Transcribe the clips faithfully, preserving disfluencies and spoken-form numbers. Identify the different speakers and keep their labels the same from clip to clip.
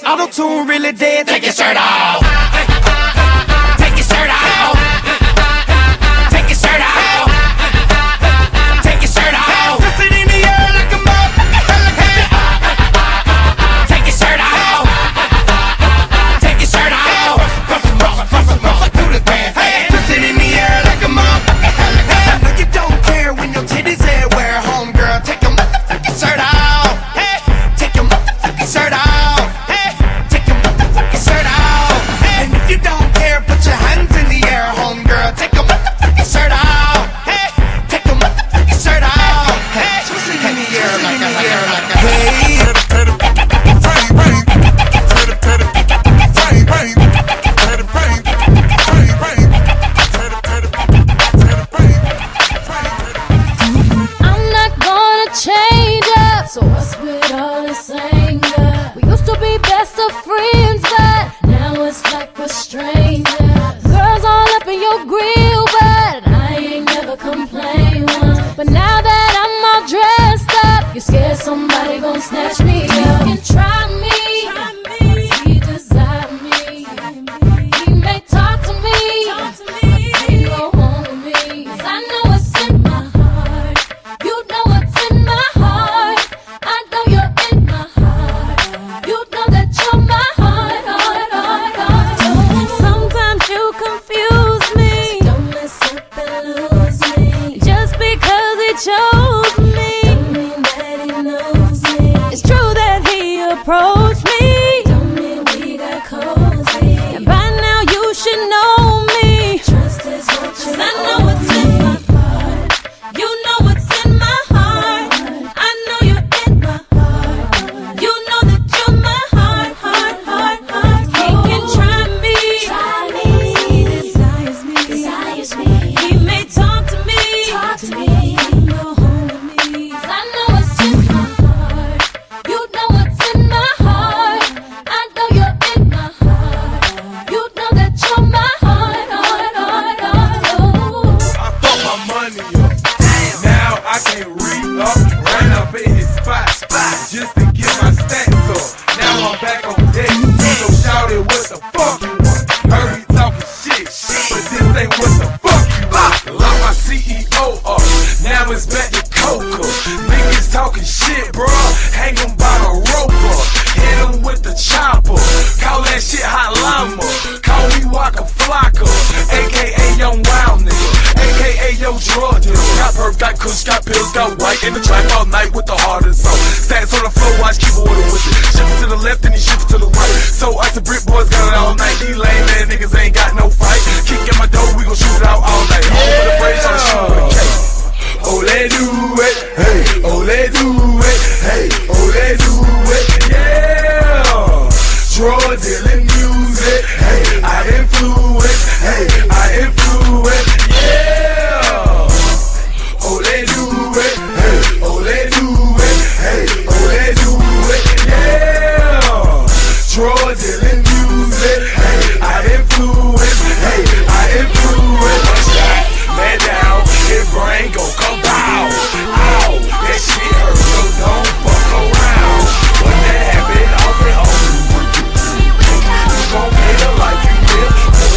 Speaker 1: Auto-tune really dead. Take your shirt off. Take your shirt off. Take your shirt off. Take your shirt off. Twist it in the air like a motherfucking helicopter. Take your shirt off. Take your shirt off. Do the dance. Twist it in the air like a motherfucking helicopter. I know you don't care when your titties everywhere, homegirl. Take your motherfucking shirt off. Hey, take your motherfucking shirt off. Hey, take your motherfucking shirt off. And if you don't care, put your hands in the air, homegirl. Take your motherfucking shirt off. Hey, take your motherfucking shirt off. Hey, twist it in the air like a, like a, like a. Hey.
Speaker 2: Change up, so what's with all this anger? We used to be best of friends, but now it's like we're strangers. Girls all up in your grill, but I ain't never complained once. But now that I'm all dressed up, you scared somebody gon' snatch me up. You can try me, he desire me. He may talk to me, but he go home with me. 'Cause I know it's in my heart. You know what's in my heart. I know you're in my heart. You know that you're my heart, heart, heart, heart. Sometimes you confuse me. Don't mess up and lose me. Just because he chose me don't mean that he knows me. It's true that he approached me. Don't mean we got cozy. And by now you should know me. Trust is what you I know what's in my heart. You know what's in my heart. I know you're in my heart. You know that you're my heart, heart, heart, heart. He can try me, try me. He desires me, desires me. He may talk to me, talk to me. Go home with me. 'Cause I know what's in my heart. You know what's in my heart. I know you're in my heart. You know that you're my heart, heart, heart, heart. Oh.
Speaker 3: I fucked my money up. Now I can't re-up. Ran up in his spot, spot just to get my stats up. Now I'm back on deck. So shout it, what the fuck you want? Heard he talking shit, but this ain't what the fuck you want. Lock my C E O up. Now it's back to Coca. Niggas talking shit, bruh. Hang him by the rope up. Hit him with the chopper. Call that shit hot llama. Call me Waka Flocka. A K A Young Wild Nigga. A K A Yo Drug Dealer. Got perp, got kush, got pills, got white. In the track all night with the heart and soul. Stats on the floor, watch, keep order with it. Shift it to the left and he shift it to the right. So ice and brick boys got it all night. These lame ass niggas ain't got no fight. Kick in my door, we gon' shoot it out all night. Home with a brain, tryna shoot with a cake. Oh, let do it, hey, oh, let do it, hey, oh, let do it, yeah. Drug dealing music, hey, I influence, hey, I influence, yeah. Oh, let do it, hey, oh, let do it, hey, oh, let do it, yeah. Drug dealing music, hey, I influence, hey, I influence, yeah. Man down, his brain gon' come down. Ow, that shit hurt, so don't fuck around. When that happen, I'll be home. You gon' pay the life you live.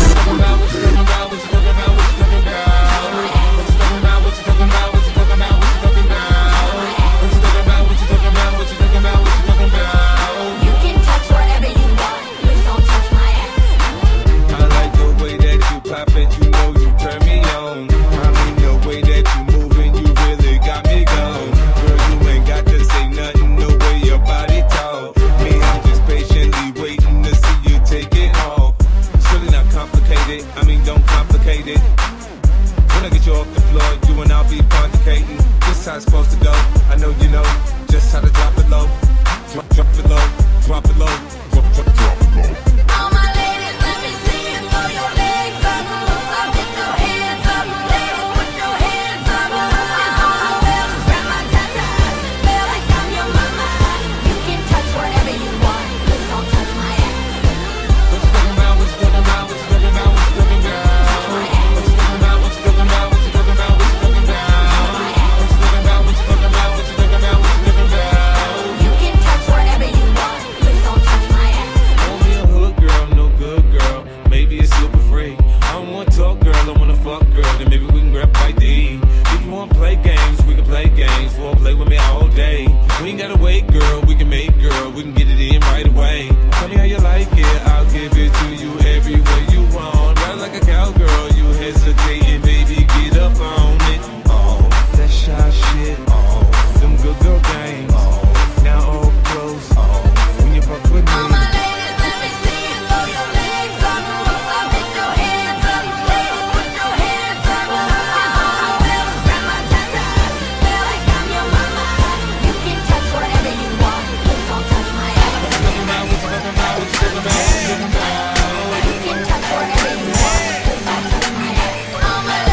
Speaker 4: You can touch wherever you want, please don't touch my ass.
Speaker 5: I like the way that you pop it, you know you turn me on. I mean the way that you moving, you really got me gone. Girl, you ain't got to say nothing, the way your body talk. Me, I'm just patiently waiting to see you take it off. It's really not complicated, I mean don't complicate it. When I get you off the floor, you and I'll be pontificating. This how it's supposed to go, I know you know just how to drop it low. Drop, drop it low, drop it low, drop, drop, drop it low.
Speaker 4: All my ladies, let me see you throw your legs up. So put your hands up, ladies, put your hands up. And all my fellas, grab my tatas and feel like I'm your mama. You can touch wherever you want, please don't touch my ass.
Speaker 5: What you talking about, what you talking about, what you talking about, what you talking about? What you talking about, what you talking about, what you talking about, what you talking about? What you talking about, what you talking about, what you talking about, what you talking about?
Speaker 4: You can touch wherever you want, please don't touch my ass.
Speaker 5: hesitating, baby, get up on it. Oh, that shy shit. Oh, them good girl games. Oh, now all close. Oh, when you fuck with me.
Speaker 4: All my ladies, let me see you throw your legs up. So put your hands up. Put your hands up. Well, grab my tatas. Feel like I'm your mama. You can touch whatever you want. Please don't touch my ass. You can touch whatever you want. Please don't touch my ass. All my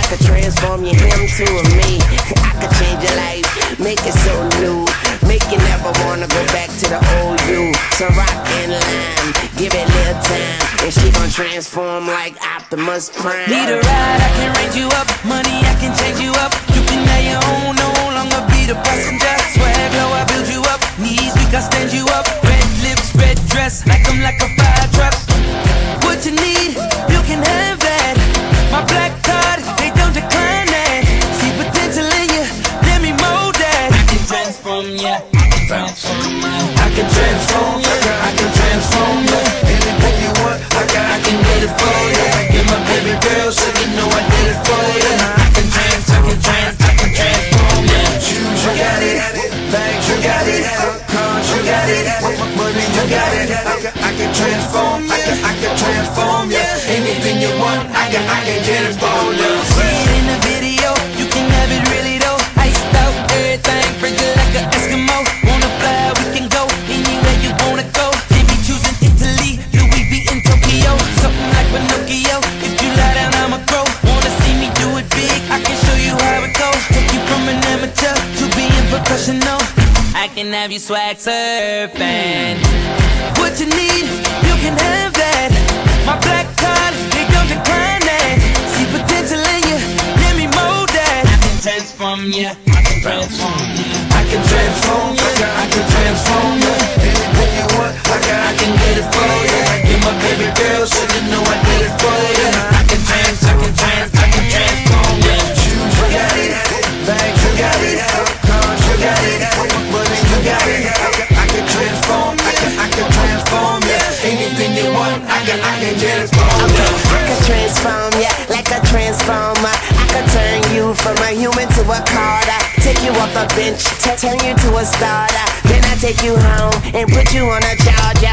Speaker 6: could transform you him to a me. I could change your life, make it so new, make you never wanna go back to the old you. So rock and lime, give it a little time, and she gon' transform like Optimus Prime.
Speaker 7: Need a ride, I can range you up. Money, I can change you up. You can have your own, no longer be the passenger. Swag low, I build you up. Knees weak, I stand you up. Red lips, red dress, like I'm like a fire truck. What you need, you can have that. My black card, they don't decline that. See potential in you, let me mold that. I can transform ya, I can transform ya. I can transform ya, I can transform ya. Anything you want, I can, I can get it for ya. Get my baby girl, so you know I did it for ya. I can trans, I can trans, I can transform ya. Shoes, you got it. Bags, you got it. Cars, you got it. Money, you got it. I can, I can transform ya. I can, I can transform ya. Anything you want, I can, I can get it for ya. See it in the video, you can have it really though. Iced out, everything, frigid like an Eskimo. Wanna fly, we can go anywhere you wanna go. They be choosing Italy, Louis V in Tokyo. Something like Pinocchio, if you lie down, I'ma grow. Wanna see me do it big, I can show you how it goes. Take you from an amateur to being professional. I can have you swag surfing. What you need, you can have that. My black card, they don't decline that. See potential in you, let me mold that. I can transform ya, I can transform ya. I can transform ya, I can transform ya. Anything you want, I can, I can get it for ya. Get my baby girl, so you know I did it for ya. I can trans, I can trans, I can transform ya. Shoes, you got it. Bags, you got it. Cars, you got it. Money, you got it. I can, I can transform, I can, I can transform ya. Anything you want, I can, I can get it for ya.
Speaker 6: I could transform ya like a transformer. I could turn you from a human to a Carter. Take you off the bench, t- turn you to a starter. Then I take you home and put you on a charger.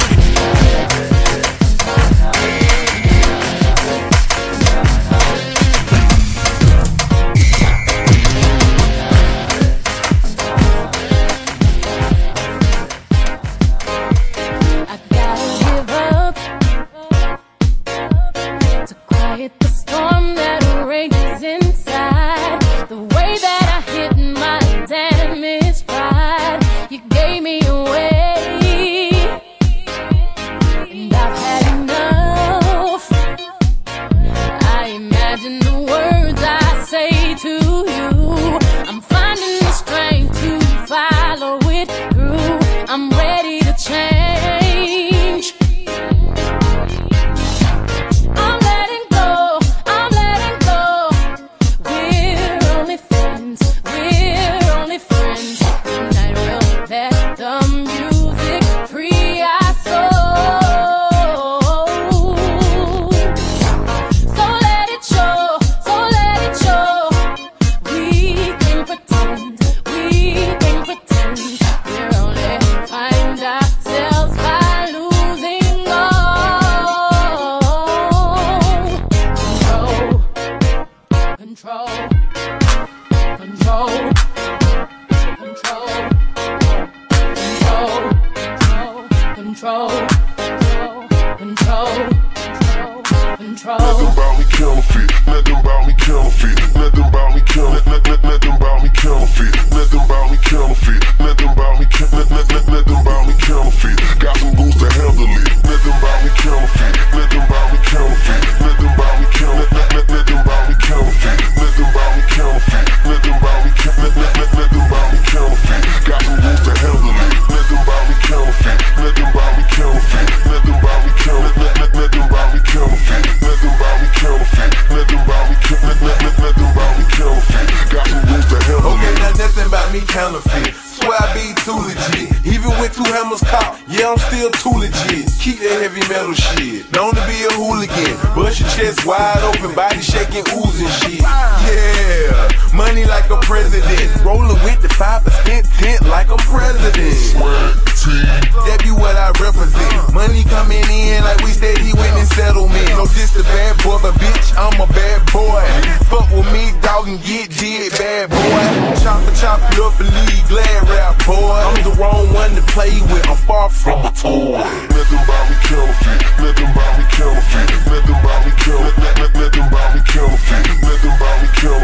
Speaker 2: The storm that rages inside, the way that I hid my damaged pride, you gave me away, and I've had enough. I imagine the words I say to you. I'm finding the strength to follow it through. I'm ready to change.
Speaker 8: Nothing about me counterfeit. Nothing about me counterfeit. Nothing about me counterfeit.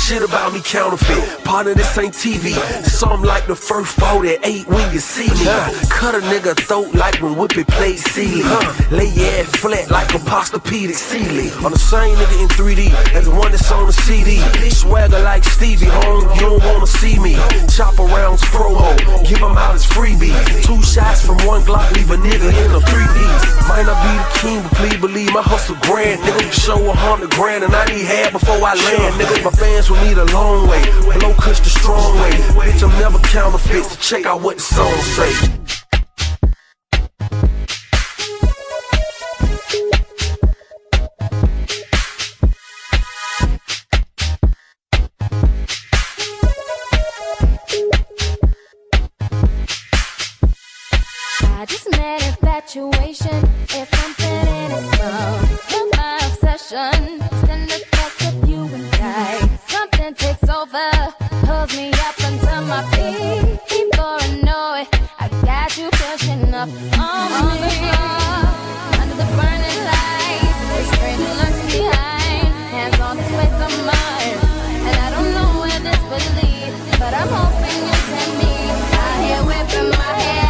Speaker 8: shit about me counterfeit. Part of this ain't T V. Something like the first forty-eight when you see me. Cut a nigga throat like when Whippy played Sealy. Lay your ass flat like a Postopedic Sealy. I'm the same nigga in three D as the one that's on the C D. Swagger like Stevie, home, you don't wanna see me. Chop around's promo, give them out as freebies. Two shots from one Glock, leave a nigga in a three piece. Might not be the king, but please believe my hustle grand, nigga. Show a hundred grand and I need half before I land, nigga. My fans will need a long way, blow kush the strong way. Bitch, I'm never counterfeit, so check out what the song say.
Speaker 2: I just met infatuation. It's something in its mouth. With my obsession, send the thoughts of you and I. Something takes over, pulls me up until my feet. Before I know it, I got you pushing up on, on me. The floor, under the burning light, the stranger lurking behind. Hands on this waist of mine, and I don't know where this will lead, but I'm hoping you send me. I hear whipping my hair.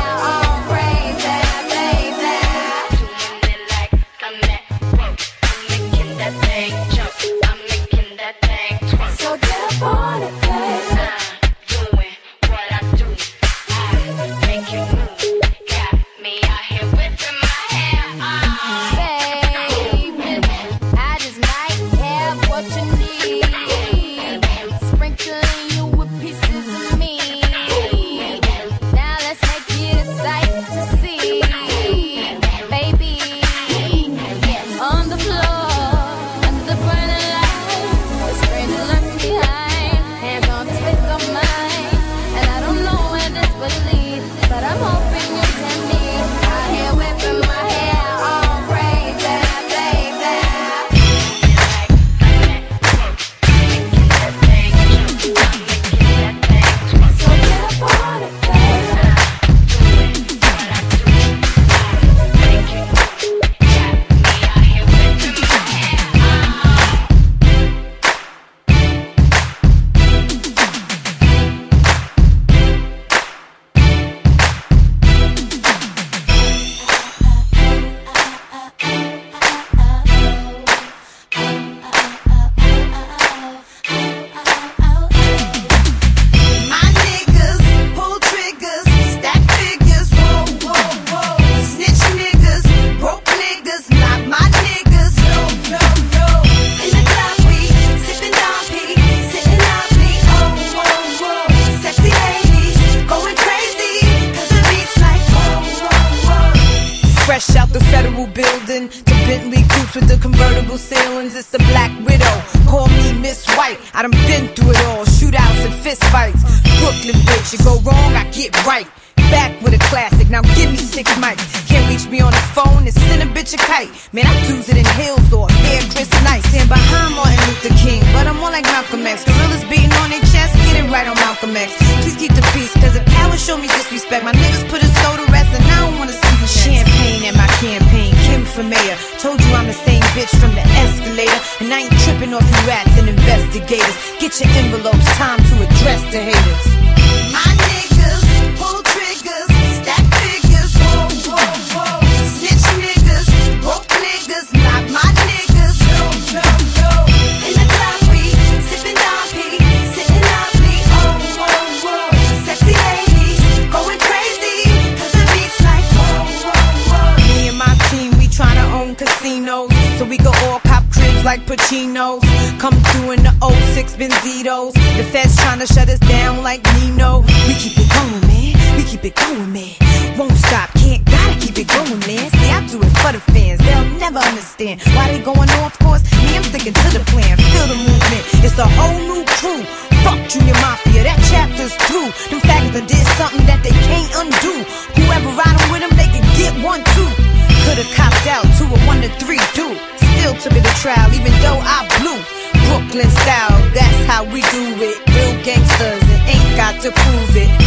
Speaker 9: Brooklyn style, that's how we do it. Real gangsters and ain't got to prove it.